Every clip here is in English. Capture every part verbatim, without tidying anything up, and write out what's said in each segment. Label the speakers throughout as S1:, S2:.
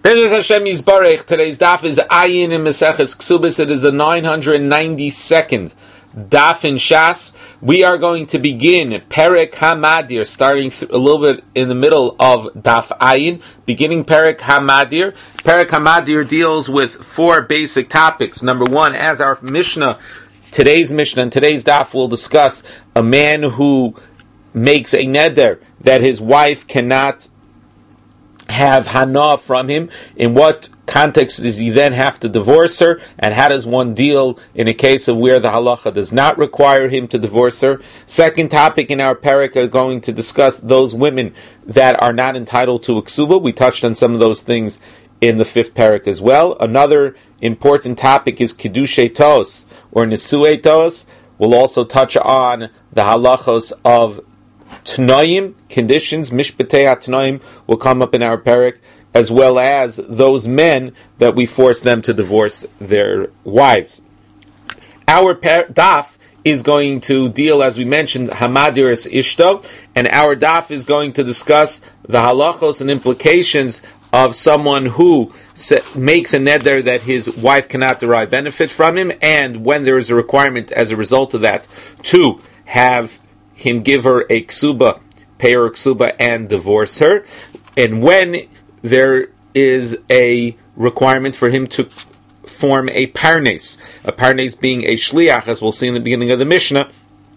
S1: Bezos Hashem Yisbarech. Today's daf is Ayin in Maseches Ksubis. It is the nine hundred ninety-second daf in Shas. We are going to begin Perek HaMadir, starting th- a little bit in the middle of daf Ayin, beginning Perek HaMadir. Perek HaMadir deals with four basic topics. Number one, as our Mishnah, today's Mishnah and today's daf will discuss a man who makes a neder that his wife cannot have hana from him. In what context does he then have to divorce her, and how does one deal in a case of where the halacha does not require him to divorce her? Second topic in our parak are going to discuss those women that are not entitled to a ksuba. We touched on some of those things in the fifth parak as well. Another important topic is kiddushay tos or nisuei tos. We'll also touch on the halachos of Tnoim, conditions, Mishpatei HaTnoim will come up in our parak, as well as those men that we force them to divorce their wives. Our par- daf is going to deal, as we mentioned, Hamadiris Ishto, and our daf is going to discuss the halachos and implications of someone who se- makes a neder that his wife cannot derive benefit from him, and when there is a requirement as a result of that to have him give her a ksuba, pay her a ksuba, and divorce her. And when there is a requirement for him to form a parnes, a parnes being a shliach, as we'll see in the beginning of the Mishnah,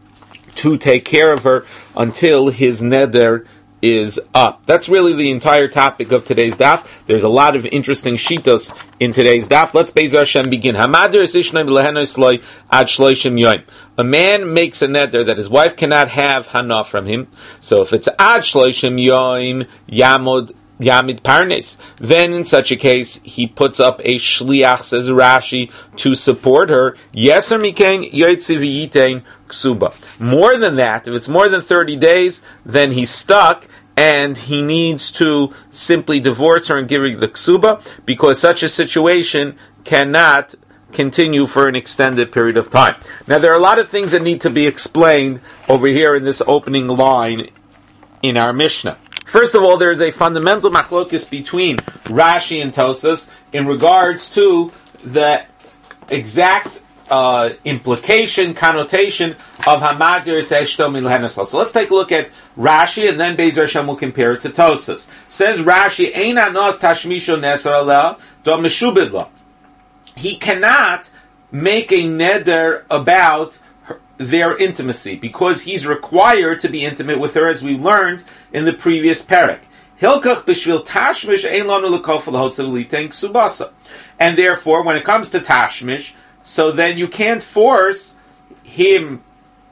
S1: to take care of her until his neder is up. That's really the entire topic of today's daf. There's a lot of interesting shitos in today's daf. Let's Be'ez Hashem begin. Hamadir isishnaim lehenos loy ad shloishim yoim. A man makes a neder that his wife cannot have hana from him. So if it's ad shloishim yoim yamod yamid parnes, then in such a case he puts up a shliach, says Rashi, to support her. Yeser mikein yotzi v'yitein ksuba. More than that, if it's more than thirty days, then he's stuck and he needs to simply divorce her and give her the ksuba, because such a situation cannot continue for an extended period of time. Now, there are a lot of things that need to be explained over here in this opening line in our Mishnah. First of all, there is a fundamental machlokes between Rashi and Tosas in regards to the exact Uh, implication, connotation of Hamadir Seshto Milhenesal. So let's take a look at Rashi, and then Be'ez Hashem will compare it to Tosas. Says Rashi, Ein Anos Tashmisho Neser Aleh Do Meshubidla. He cannot make a neder about her, their intimacy, because he's required to be intimate with her, as we learned in the previous parak. Hilkach b'shvil tashmish ein lanu l'kofel hotzav l'itein ksubasa. And therefore, when it comes to tashmish, so then you can't force him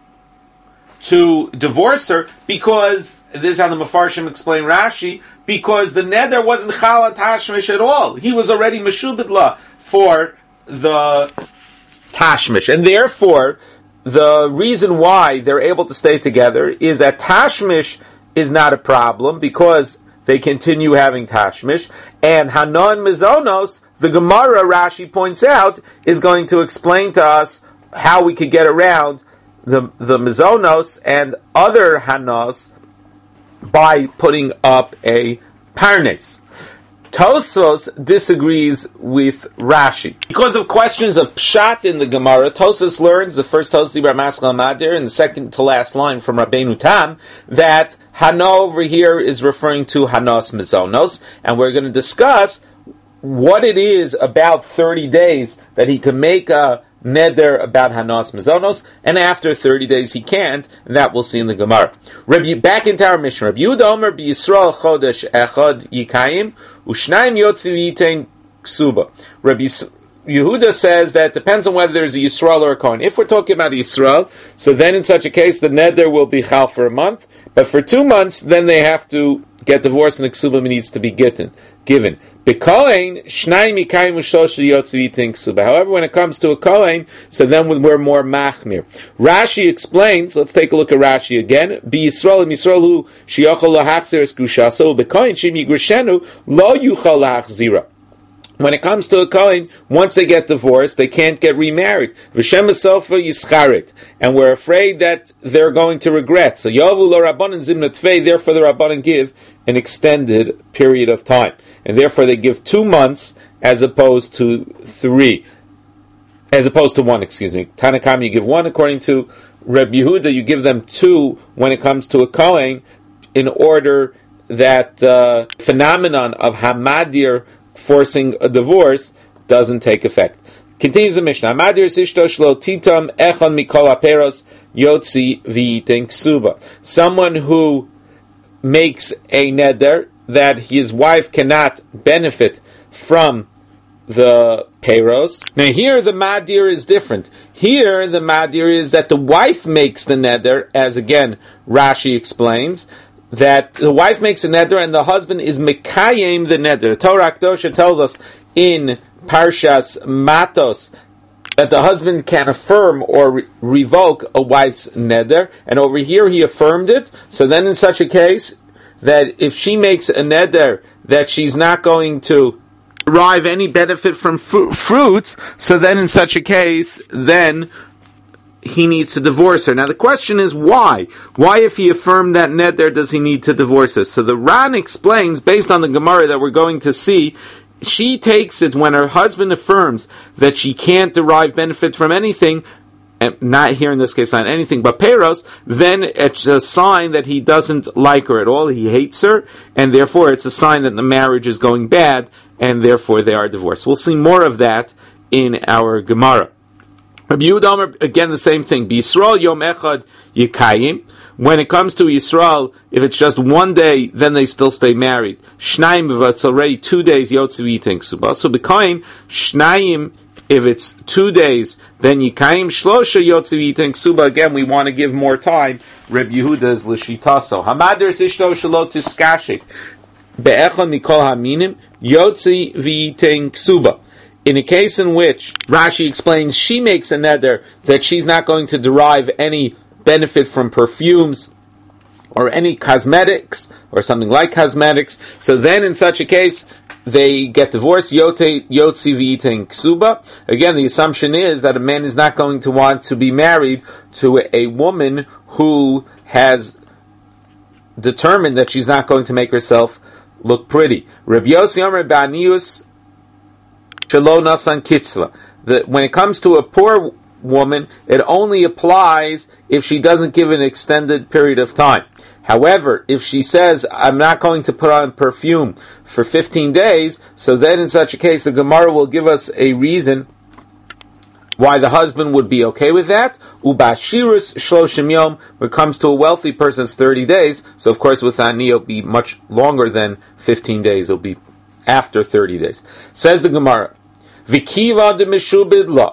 S1: to divorce her, because this is how the Mefarshim explain Rashi, because the neder wasn't chala tashmish at all. He was already meshubidla for the tashmish, and therefore the reason why they're able to stay together is that tashmish is not a problem, because they continue having tashmish, and hanon mizonos, the Gemara, Rashi points out, is going to explain to us how we could get around the the mizonos and other hanos by putting up a parnes. Tosfos disagrees with Rashi. Because of questions of pshat in the Gemara, Tosfos learns, the first Tosfos Dibra Maskal Madir, and the second to last line from Rabbeinu Tam, that Hana over here is referring to Hanos Mizonos, and we're going to discuss what it is about thirty days that he can make a neder about Hanos Mizonos, and after thirty days he can't, and that we'll see in the Gemara. Rabbi, back into our mission. Rabbi Yehuda Omer b'Yisrael chodesh echad yikayim u'shnayim yotzi v'yitein ksuba. Rabbi Yehuda says that depends on whether there's a Yisrael or a Kohen. If we're talking about Yisrael, so then in such a case the neder will be chal for a month, but for two months then they have to get divorced and the ksuba needs to be given. given. However, when it comes to a Kohen, so then we're more machmir. Rashi explains, let's take a look at Rashi again. Be Yisrael and Yisrael who sheyachol lahachzir es grushaso, bekohen shim yigrishenu lo yuchal lahachzira. When it comes to a Kohen, once they get divorced, they can't get remarried. V'shem Sofa Yischarit. And we're afraid that they're going to regret. So Yovu lo Rabbanan Zimna Tvei, therefore the Rabbanan give an extended period of time. And therefore they give two months as opposed to three. As opposed to one, excuse me. Tanakam, you give one. According to Reb Yehuda, you give them two when it comes to a Kohen, in order that uh, phenomenon of Hamadir forcing a divorce doesn't take effect. Continues the Mishnah. Hamadir sishto shlo titam echon mikol aperos yotzi v'yiten ksuba. Someone who makes a neder that his wife cannot benefit from the peros. Now here the madir is different. Here the madir is that the wife makes the neder, as again Rashi explains, that the wife makes a neder and the husband is mekayim the neder. The Torah Kedosha tells us in Parshas Matos that the husband can affirm or re- revoke a wife's neder, and over here he affirmed it. So then in such a case, that if she makes a neder that she's not going to derive any benefit from fru- fruits, so then in such a case, then he needs to divorce her. Now the question is why? Why, if he affirmed that neder, does he need to divorce her? So the Ran explains, based on the Gemara that we're going to see, she takes it when her husband affirms that she can't derive benefit from anything, and not here in this case, not anything but peros, then it's a sign that he doesn't like her at all, he hates her, and therefore it's a sign that the marriage is going bad, and therefore they are divorced. We'll see more of that in our Gemara. Rabbi Yehuda, again the same thing. B'Yisrael Yom Echad Yikayim. When it comes to Yisrael, if it's just one day, then they still stay married. Shnayim, if it's already two days, Yotzi v'yiten ksuba. So B'Kohen, Shnayim, if it's two days, then Yikayim, Shlosha Yotzi v'yiten ksuba. Again, we want to give more time. Rabbi Yehuda's L'shitaso. Hamader Sishto Shalot Tiskashik. Be'echon Mikol Haminim, Yotzi v'yiten ksuba. In a case in which Rashi explains she makes a neder that she's not going to derive any benefit from perfumes or any cosmetics or something like cosmetics, so then in such a case they get divorced. Yote Yotzi v'yiten ksuba. Again, the assumption is that a man is not going to want to be married to a woman who has determined that she's not going to make herself look pretty. Rabbi Yossi Omer Ba'anius Shelo Nasan Kitzla. That when it comes to a poor woman, it only applies if she doesn't give an extended period of time. However, if she says, I'm not going to put on perfume for fifteen days, so then in such a case, the Gemara will give us a reason why the husband would be okay with that. Ubashirus shloshim yom, when it comes to a wealthy person, it's thirty days. So of course with Ani, it'll be much longer than fifteen days. It'll be after thirty days. Says the Gemara, Vikiva de meshubid la.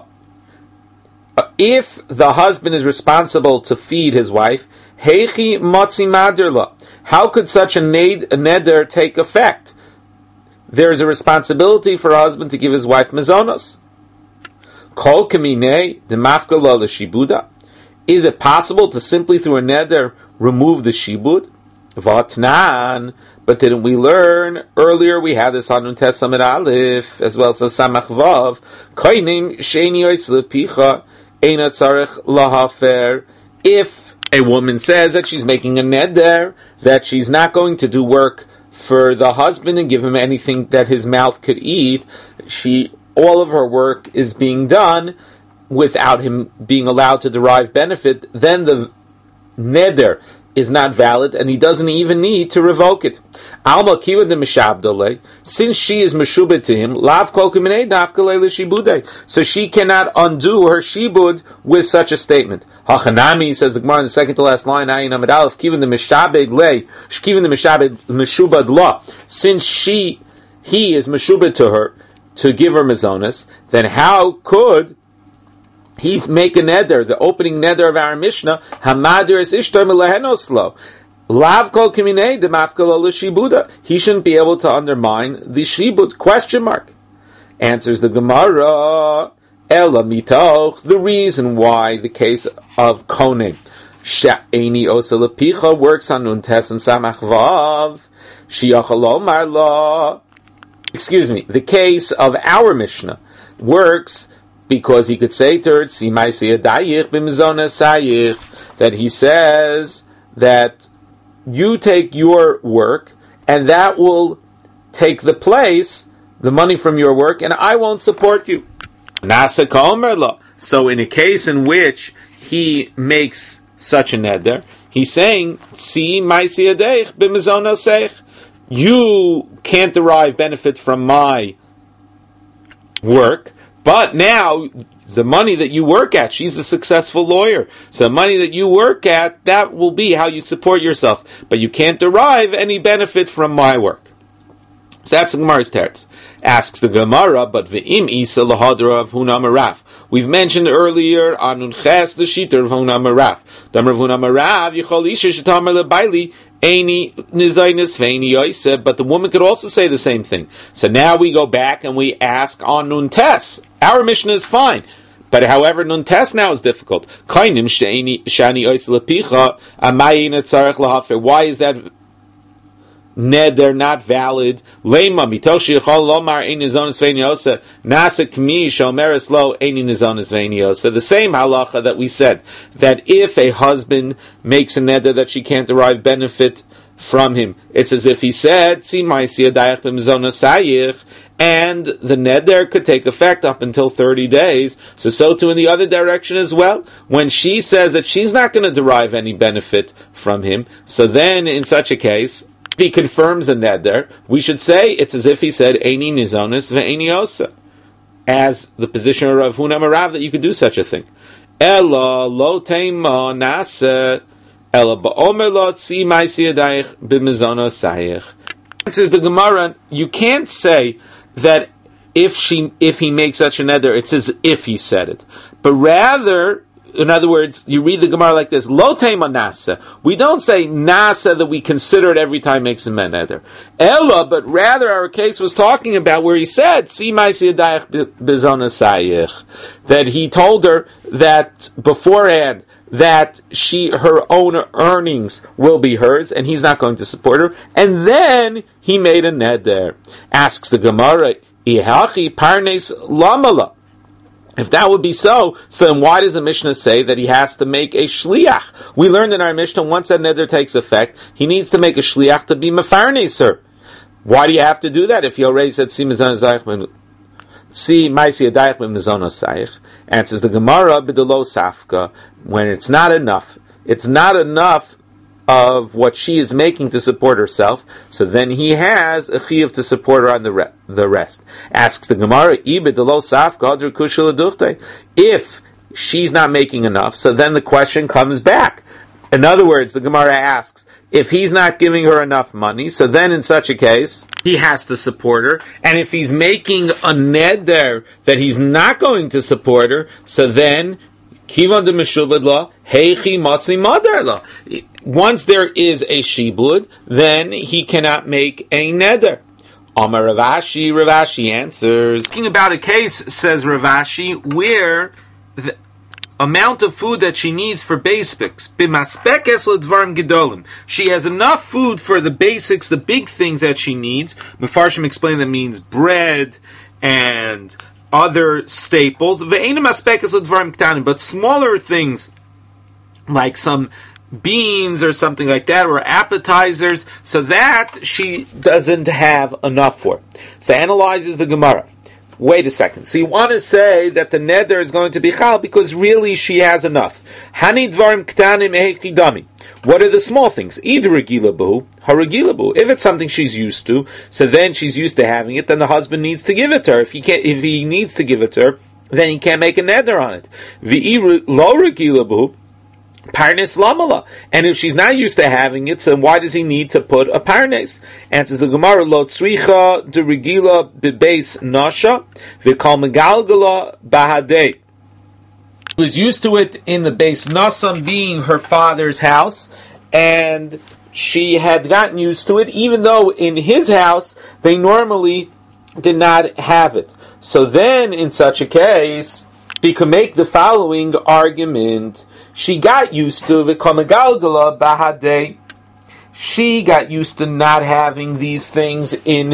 S1: If the husband is responsible to feed his wife, heichi motzi madir la. How could such a neder take effect? There is a responsibility for a husband to give his wife mezonos. Kol kamine de mafka la shibuda. Is it possible to simply through a neder remove the shibud? Vatnan. But didn't we learn earlier? We had this on Nun Tes Amud Aleph as well as Samach Vav. Koinim sheini ois lepicha eina tzarich lahafer. If a woman says that she's making a neder, that she's not going to do work for the husband and give him anything that his mouth could eat, she all of her work is being done without him being allowed to derive benefit, then the neder is not valid, and he doesn't even need to revoke it. Alma kiwa de mishabdole, since she is meshubed to him, lav kol kuminei dafkale l'shibudei, so she cannot undo her shibud with such a statement. Hachanami, says the Gemara in the second to last line, ayin amid aleph, kiva de mishabed le, kiva de mishabed meshubad la, since she, he is meshubed to her to give her mezonos, then how could he's make a neder, the opening neder of our Mishnah, Hamadir is ishtar milahenoslo. Lav kol kiminei de mafkalo l'shibuda. He shouldn't be able to undermine the shibud, question mark. Answers the Gemara, Ela mitoch, the reason why the case of konim, Sha'eni osa lepicha works on Nun Tes and Samach Vav, Shiachal omar la, excuse me, the case of our Mishnah works because he could say to her, that he says that you take your work and that will take the place, the money from your work, and I won't support you. So in a case in which he makes such a neder, he's saying, you can't derive benefit from my work, but now the money that you work at, she's a successful lawyer, so the money that you work at, that will be how you support yourself, but you can't derive any benefit from my work. So that's the Gemara's teretz. Asks the Gemara, but ve'im isa lahadra of Huna Marav. We've mentioned earlier on Unches the shiter of Huna Marav. Damar of Huna Marav yichol isha shetamar lebaili eini nizaynis ve'eni yoise. But the woman could also say the same thing. So now we go back and we ask on Nuntes. Our Mishnah is fine. But however, Nuntes now is difficult. Kainim she'eni shani yoise lepicha amayin etzarech lahafer. Why is that neder not valid? Lema mitoshi yachol lomar ein nizonis ve'niosa nasa kmi shomeres lo ein nizonis ve'niosa. The same halacha that we said, that if a husband makes a neder that she can't derive benefit from him, it's as if he said, si ma'isi adayach b'mizonos sayich, and the neder could take effect up until thirty days. So, so too in the other direction as well. When she says that she's not going to derive any benefit from him, so then in such a case, if he confirms the neder, we should say it's as if he said eini nizonis ve'eini osa, as the position of Rav Huna Marav that you could do such a thing. Ella lo teima nasa ella ba'omer lo tzi ma'isi yadayich b'mizonos sayich. Answers the Gemara, you can't say that if she if he makes such a neder, it's as if he said it, but rather, in other words, you read the Gemara like this: Lo teima nasa. We don't say nasa that we consider it every time makes a neder. Ella, but rather our case was talking about where he said, "Si ma'isi yadayich b'zonos sayich," that he told her that beforehand that she her own earnings will be hers, and he's not going to support her. And then he made a neder. Asks the Gemara, "Ihachi parnes lamala." If that would be so, so then why does the Mishnah say that he has to make a shliach? We learned in our Mishnah, once that neder takes effect, he needs to make a shliach to be mefarneser. Why do you have to do that if he already said si mizon zayich si ma'isi yadayich b'mizonos sayich? Answers the Gemara, b'delo safka, when it's not enough. It's not enough of what she is making to support herself, so then he has a chiyuv to support her on the re- the rest. Asks the Gemara, if she's not making enough, so then the question comes back. In other words, the Gemara asks, if he's not giving her enough money, so then in such a case, he has to support her, and if he's making a neder that he's not going to support her, so then Kivan de Meshubad la, Heichi Matzi Madar la. Once there is a shibud, then he cannot make a neder. Amar Rav Ashi, Rav Ashi answers. Talking about a case, says Rav Ashi, where the amount of food that she needs for basics, b'maspekes l'dvarim gedolim, she has enough food for the basics, the big things that she needs. Mefarshim explain that means bread and other staples, but smaller things like some beans or something like that, or appetizers, so that she doesn't have enough for. So analyzes the Gemara. Wait a second. So you want to say that the neder is going to be chal because really she has enough. Hani dvarim ktanim ehechidami. What are the small things? Either regilabu, haragilabu. If it's something she's used to, so then she's used to having it, then the husband needs to give it to her. If he can't, if he needs to give it to her, then he can't make a neder on it. V'i lo regilabu, parnes lamala. And if she's not used to having it, so why does he need to put a parnes? Answers the Gemara, lo tzricha de regila bebeis nasha, v'kal megalgala bahadei. He was used to it in the base nasam, being her father's house, and she had gotten used to it, even though in his house they normally did not have it. So then, in such a case, she could make the following argument. She got used to v'kamagalgala bahadei. She got used to not having these things in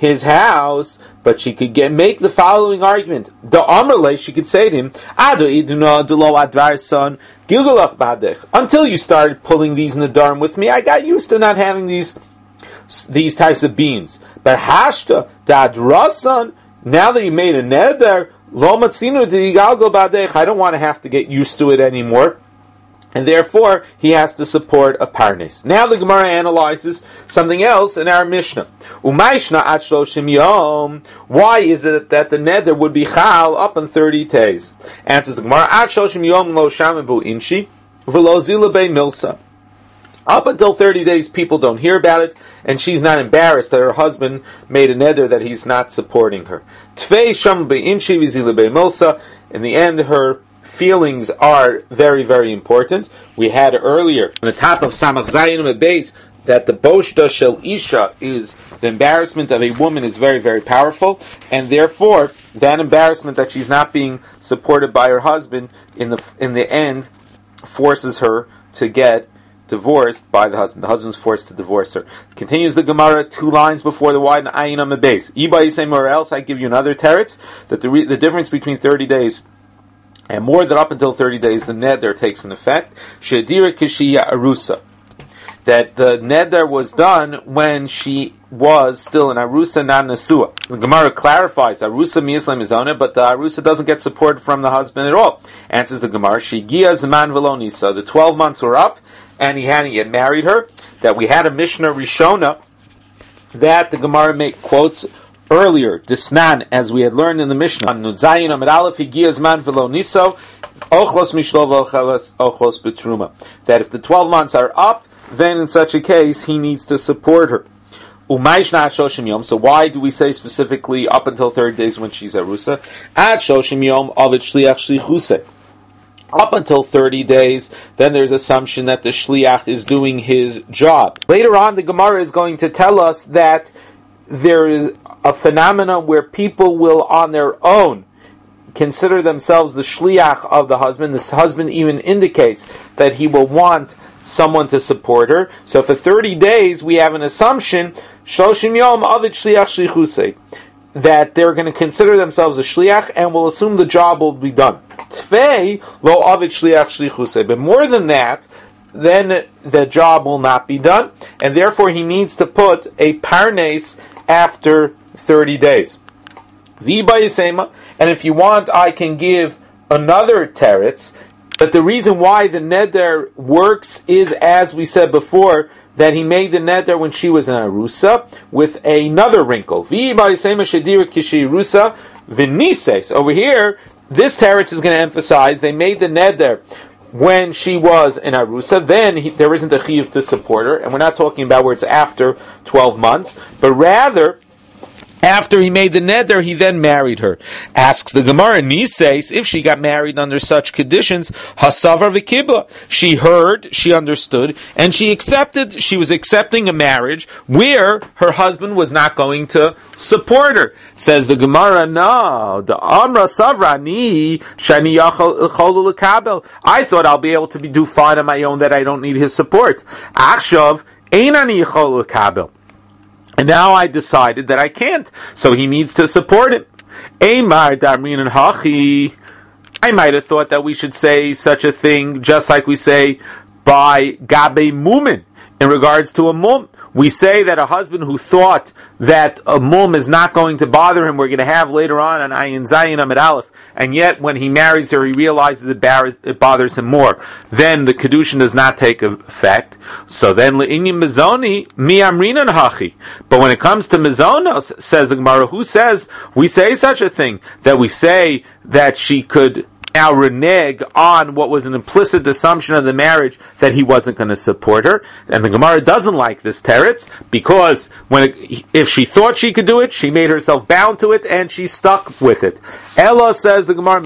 S1: his house, but she could get make the following argument. The Amrle, she could say to him, Ado iduna dulo advar son gilgalach badech. Until you started pulling these nadarim with me, I got used to not having these these types of beans. But hashta dadrasan, now that you made a neder, lo matzinu digalgo badech, I don't want to have to get used to it anymore. And therefore, he has to support a parnes. Now the Gemara analyzes something else in our Mishnah. Umayshna at shloshim yom. Why is it that the neder would be chal up in thirty days? Answers the Gemara, at shloshim yom lo shamabu inshi, v'lo zilabei milsa. Up until thirty days, people don't hear about it, and she's not embarrassed that her husband made a neder that he's not supporting her. Tvei shamabu inshi v'zilabei milsa. In the end, her feelings are very, very important. We had earlier on the top of Samach Zayin Beis that the boshta shel isha is the embarrassment of a woman is very, very powerful, and therefore that embarrassment that she's not being supported by her husband in the in the end forces her to get divorced by the husband. The husband's forced to divorce her. Continues the Gemara two lines before the wide ayin on the base. Iba yisem, or else I give you another teretz that the re- the difference between thirty days and more than up until thirty days, the neder takes an effect. Shedira kishiya arusa. That the neder was done when she was still an arusa, not nesua. The Gemara clarifies, arusa mi'islam is on it, but the arusa doesn't get support from the husband at all. Answers the Gemara, shigia zman velonisa. The twelve months were up, and he hadn't yet married her. That we had a Mishnah Rishona that the Gemara make quotes earlier, Disnan, as we had learned in the Mishnah, that if the twelve months are up, then in such a case, he needs to support her. So why do we say specifically up until thirty days when she's arusa? Up until thirty days, then there's assumption that the shliach is doing his job. Later on, the Gemara is going to tell us that there is a phenomenon where people will on their own consider themselves the shliach of the husband. This husband even indicates that he will want someone to support her. So for thirty days we have an assumption, shloshim yom avid shliach shlichusei, that they're going to consider themselves a shliach and will assume the job will be done. Tfei lo avid shliach shlichusei. But more than that, then the job will not be done, and therefore he needs to put a parnes after thirty days. And if you want, I can give another teretz, but the reason why the neder works is, as we said before, that he made the neder when she was an arusa with another wrinkle. Over here, this teretz is going to emphasize they made the neder when she was an arusa, then he, there isn't a chiyuv to support her, and we're not talking about where it's after twelve months, but rather, after he made the neder, he then married her. Asks the Gemara, Nises, if she got married under such conditions, hasavar v'kibla. She heard, she understood, and she accepted, she was accepting a marriage where her husband was not going to support her. Says the Gemara, no, the amra savrani, shani yachol l'kabel. I thought I'll be able to be, do fine on my own, that I don't need his support. Achshav, einani yachol l'kabel. And now I decided that I can't, so he needs to support him. Eimar damrin and hachi. I might have thought that we should say such a thing, just like we say by gabe mumin in regards to a mum. We say that a husband who thought that a mum is not going to bother him, we're going to have later on an ayin zayin amid aleph, and yet when he marries her, he realizes it, bar- it bothers him more. Then the kedushin does not take effect. So then le'inyim mizoni mi amrinan hachi. But when it comes to mizonos, says the Gemara, who says we say such a thing, that we say that she could now renege on what was an implicit assumption of the marriage that he wasn't going to support her. And the Gemara doesn't like this teretz, because when it, if she thought she could do it, she made herself bound to it, and she stuck with it. Ella, says the Gemara,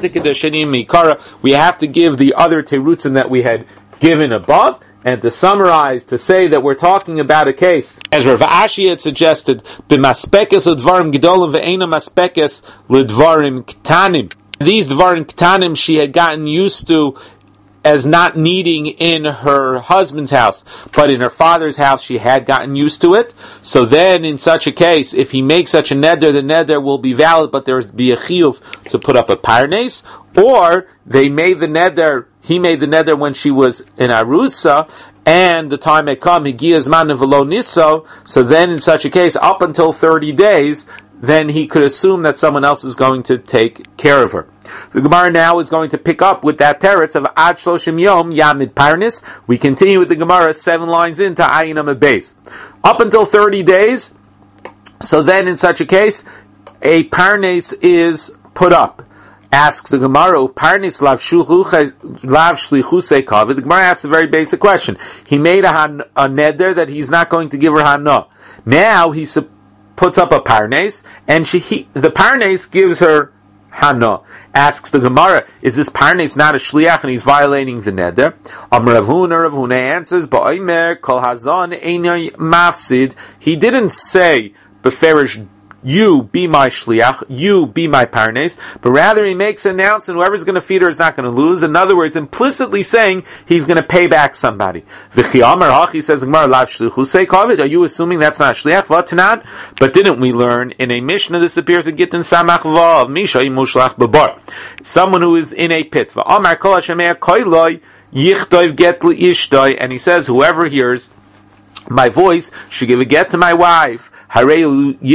S1: we have to give the other terutzim that we had given above. And to summarize, to say that we're talking about a case, as Rav Ashi had suggested, b'maspekes l'dvarim gedolim ve'ena maspekes l'dvarim ktanim. These dvarim ktanim she had gotten used to as not needing in her husband's house, but in her father's house she had gotten used to it. So then, in such a case, if he makes such a neder, the neder will be valid, but there will be a chiyuv to put up a parnes. Or they made the neder, he made the neder when she was in Arusa, and the time had come, higiyazman v'lo niso. So then, in such a case, up until thirty days, then he could assume that someone else is going to take care of her. The Gemara now is going to pick up with that teretz of Ad Shloshim Yom Yamid Parnis. We continue with the Gemara seven lines into Ayin Amud Beis. Up until thirty days, so then in such a case, a Parnes is put up. Asks the Gemara, Parnis lav shlichusei kavid. The Gemara asks a very basic question. He made a, han, a neder that he's not going to give her hana. Now he puts up a Parnes, and she he, the Parnes gives her hana. Asks the Gemara, is this Parnes not a shliach and he's violating the neder? Amar Rav Huna, Rav Huna answers, Ba'omer kol hazon einay mafsid. He didn't say beferish, you be my shliach, you be my Parnes, but rather he makes an announcement, whoever's going to feed her is not going to lose. In other words, implicitly saying he's going to pay back somebody. V'chi amar hachi, says Gemara, lav shlichusei kavid. Are you assuming that's not shliach? V'tanan? But didn't we learn in a Mishnah, this appears in Gittin Samach Vav, Misha imushlach babar, someone who is in a pit. V'amar kol hashemei koiloi yichtov get li'ishtoi, and he says, whoever hears my voice should give a get to my wife. So he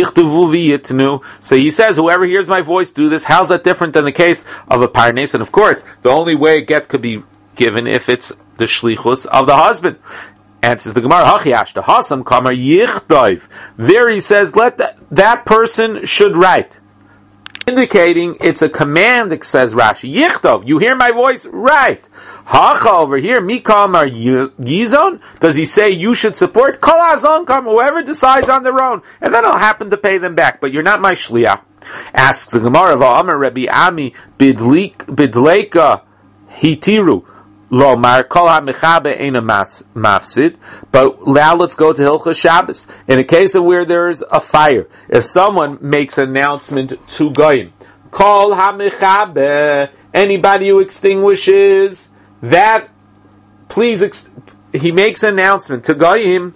S1: says, whoever hears my voice, do this. How's that different than the case of a parnes? And of course, the only way a get could be given if it's the shlichus of the husband. Answers the Gemara, Hachiyash, the Hasam Kamar Yichtov. There he says, let that, that person should write. Indicating it's a command, it says Rashi. Yichtov, you hear my voice? Right. Hacha over here, Mikamar Yizon, does he say you should support? Kol Hazon Kam, whoever decides on their own, and then I'll happen to pay them back, but you're not my shliach. Asks the Gemara of Amar Rabbi Ami, Bidleika Hitiru, Lo Mar Kol HaMechabe Eina Mafsid, but now let's go to Hilchos Shabbos. In a case of where there's a fire, if someone makes an announcement to Goyim, Kol HaMechabe, anybody who extinguishes, that, please, ex- he makes an announcement to Goyim,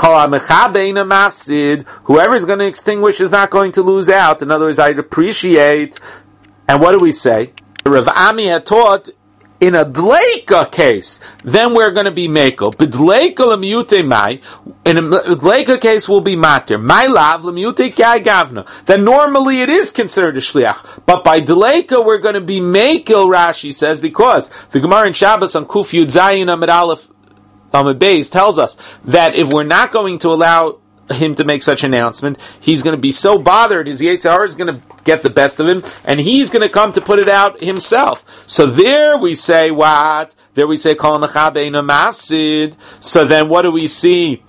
S1: whoever is going to extinguish is not going to lose out. In other words, I'd appreciate. And what do we say? Rav Ami had taught, in a Dleika case, then we're going to be Meko. B'Dleika l'miyute mai, in a Dleika case will be Matir. My lav l'miyute kai gavna. Then normally it is considered a Shliach. But by Dleika we're going to be Meko, Rashi says, because the Gemara in Shabbos on Kuf Yud Zayin Amid Aleph Amid Beis tells us that if we're not going to allow him to make such an announcement, he's going to be so bothered, his Yetzer Hara is going to get the best of him, and he's going to come to put it out himself. So there we say what? There we say Kol HaMechabe Eino Mafsid. So then what do we see?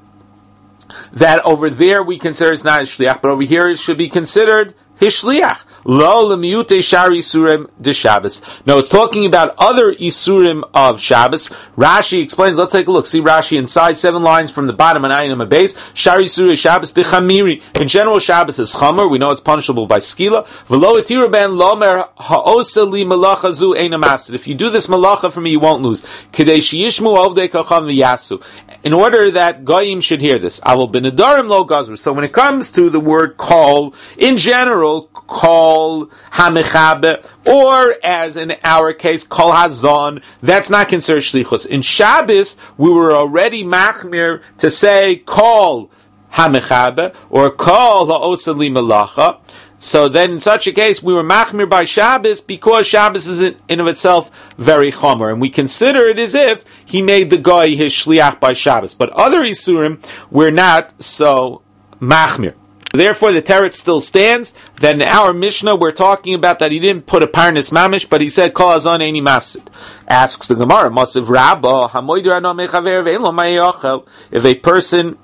S1: That over there we consider it's not a shliach, but over here it should be considered his shliach. Lo lemiyute shar isurim de Shabbos. No, it's talking about other isurim of Shabbos. Rashi explains. Let's take a look. See Rashi inside seven lines from the bottom and ayin on the base. Shar isurim Shabbos de chamiri. In general, Shabbos is chamer. We know it's punishable by skila. V'lo etira ben lomer ha'osa li malacha zu eina mafsid. If you do this malacha for me, you won't lose. Kedei sheyishmu ovdei kacham v'yasu. In order that goyim should hear this, I will benedarim lo gazru. So when it comes to the word kol, in general, kol hamechabe, or as in our case, kol hazon, that's not considered shlichus. In Shabbos, we were already machmir to say kol hamechabe, or kol ha'osa li malacha. So then in such a case, we were machmir by Shabbos because Shabbos is in, in of itself very chomer. And we consider it as if he made the guy his shliach by Shabbos. But other isurim, we're not so machmir. Therefore, the teretz still stands. Then in our Mishnah, we're talking about that he didn't put a parnis mamish, but he said, Kol hazon eini mafsid. Asks the Gemara, Masiv Rabba, hamoider ano mechaver ve'en lo ma'yochel. If a person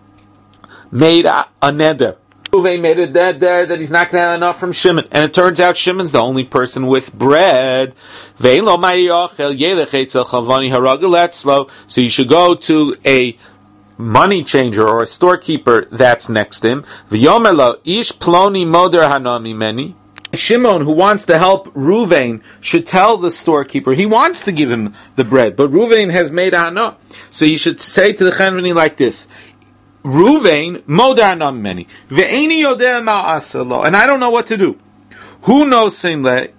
S1: made a, a neder, Uve made a neder that he's not going to have enough from Shimon, and it turns out Shimon's the only person with bread. Ve'en lo ma'yochel yelech etzel chavani haragel etzlo. So you should go to a money changer or a storekeeper that's next to him. V'yomer lo ish ploni moder hanami meni. Shimon, who wants to help Ruvain, should tell the storekeeper he wants to give him the bread, but Ruvain has made a hana. So he should say to the Chenvani like this: Ruvain modar nam meni ve'eni yodeh ma'asalo, and I don't know what to do. Who knows simle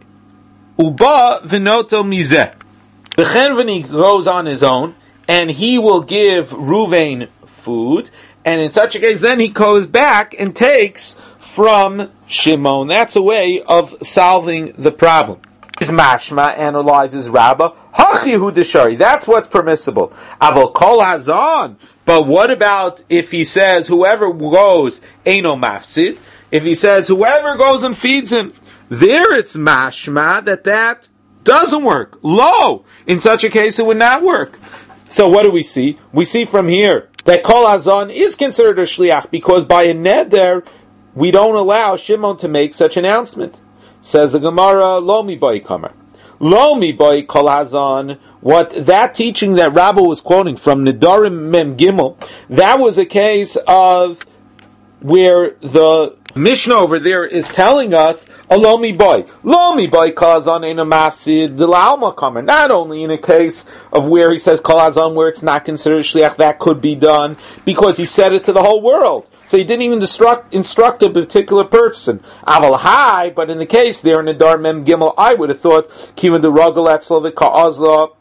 S1: uba v'noto mizeh. The Chenvani goes on his own, and he will give Ruvain food, and in such a case, then he goes back and takes from Shimon. That's a way of solving the problem. Is Mashma analyzes Rabbah. Hachihu deshari. That's what's permissible. Avol kol hazan. But what about if he says whoever goes eino mafsid? If he says whoever goes and feeds him, there it's mashma that that doesn't work. Lo, in such a case it would not work. So what do we see? We see from here that kol hazan is considered a shliach because by a neder we don't allow Shimon to make such announcement. Says the Gemara, Lo mi boy kamer. Lo mi boy kol hazan. What that teaching that Rabbah was quoting from Nedarim Mem Gimel, that was a case of where the Mishnah over there is telling us, Lo mi boy. Lo mi boy kol hazan eina mafsid de la'alma kamer. Not only in a case of where he says kol hazan, where it's not considered shliach, that could be done, because he said it to the whole world. So he didn't even instruct, instruct a particular person. Aval hai, but in the case there in the Dar Mem Gimel, I would have thought kivan the Ragel Etzlav Ka'azla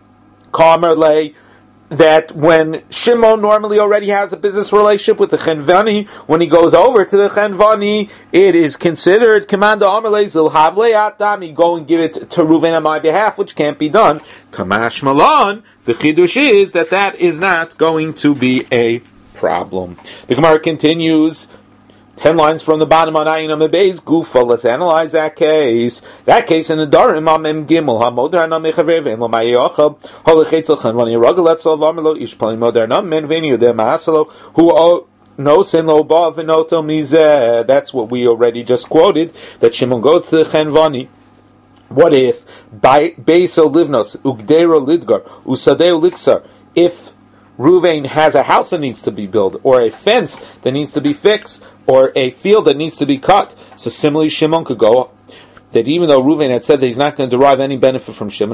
S1: Kamerle, that when Shimon normally already has a business relationship with the Chenvani, when he goes over to the Chenvani, it is considered Commander Amerle Zilhavle Atami, go and give it to Reuven on my behalf, which can't be done. Kamash Malan, the Chidush is that that is not going to be a problem. The Gemara continues, ten lines from the bottom on Ayin Amebez Gufa. Let's analyze that case. That case in the Darim Amem Gimel HaModar Nam Mechavev En Lo Mayochab Holachetzel Chanvani Ragel Etzel Vamelo Ishpali Modar Nam Men Veni Yodeh Maasalo Who no sin lo ba v'noto mizeh. That's what we already just quoted. That Shimon goes to the Chanvani. What if by Beiso Livnos Ugdero Lidgar Usadeo Liksar, if Ruvain has a house that needs to be built, or a fence that needs to be fixed, or a field that needs to be cut, so similarly Shimon could go, that even though Ruvain had said that he's not going to derive any benefit from Shimon,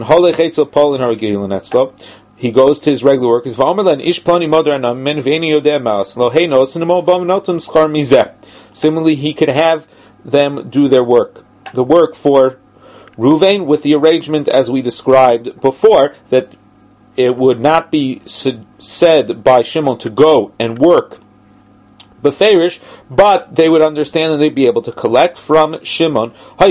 S1: he goes to his regular workers, similarly he could have them do their work, the work for Ruvain, with the arrangement as we described before, that it would not be said by Shimon to go and work beferish, but they would understand and they'd be able to collect from Shimon. What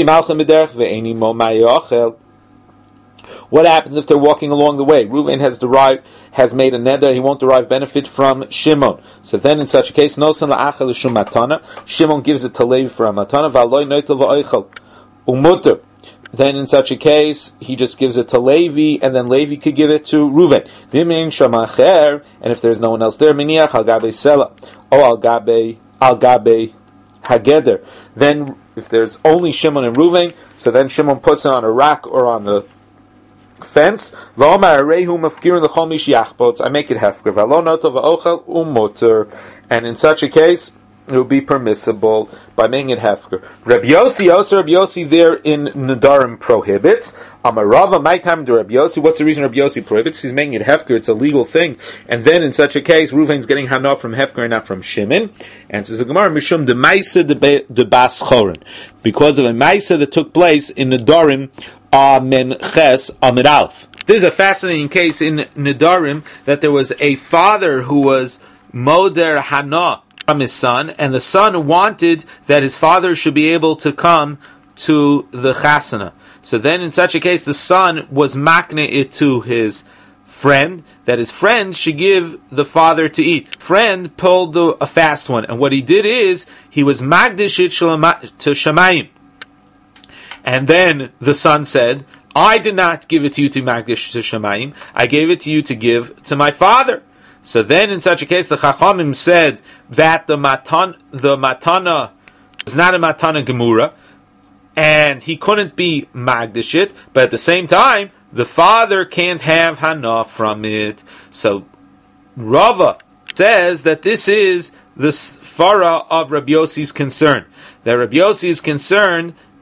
S1: happens if they're walking along the way? Reuven has derived, has made a neder, he won't derive benefit from Shimon. So then in such a case, Shimon gives it to Levi for a matana, umuter. Then in such a case, he just gives it to Levi, and then Levi could give it to Reuven. And if there's no one else there, miniach al gabe sela, or al gabe al gabe hageder. Then if there's only Shimon and Reuven, so then Shimon puts it on a rack or on the fence. I make it hefker. And in such a case, it would be permissible by making it hefker. Rabbi Yossi, also Rabbi Yossi there in Nedarim prohibits. Amarava, my time to Rabbi Yossi. What's the reason Rabbi Yossi prohibits? He's making it hefker. It's a legal thing. And then in such a case, Reuven's getting hana from hefker and not from Shimon. And says the Gemara, Mishum de Maisa de Bas Chorin, because of a Maisa that took place in Nedarim Mem Ches Amid Aleph. This is a fascinating case in Nedarim that there was a father who was Moder Hana from his son, and the son wanted that his father should be able to come to the chasana. So then in such a case, the son was makne it to his friend, that his friend should give the father to eat. Friend pulled the, a fast one, and what he did is, he was magdish it to Shamayim. And then the son said, I did not give it to you to magdish to Shamayim, I gave it to you to give to my father. So then, in such a case, the Chachamim said that the matan, the matana is not a matana gemura, and he couldn't be magdish it, but at the same time, the father can't have hana from it. So Rava says that this is the svara of Rabbi Yossi's concern. That Rabbi Yossi is concerned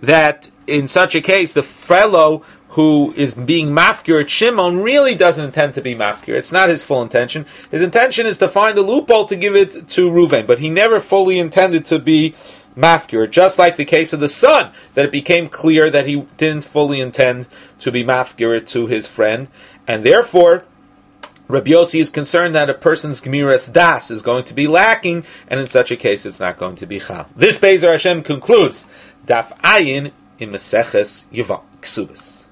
S1: that in such a case, the fellow who is being mafkir at Shimon really doesn't intend to be mafkir. It's not his full intention. His intention is to find a loophole to give it to Reuven, but he never fully intended to be mafkir. Just like the case of the son, that it became clear that he didn't fully intend to be mafkir to his friend, and therefore Rabbi Yossi is concerned that a person's gemiras das is going to be lacking, and in such a case it's not going to be chal. This Be'ezer Hashem concludes Daf Ayin in Meseches Yevamot Ksubos.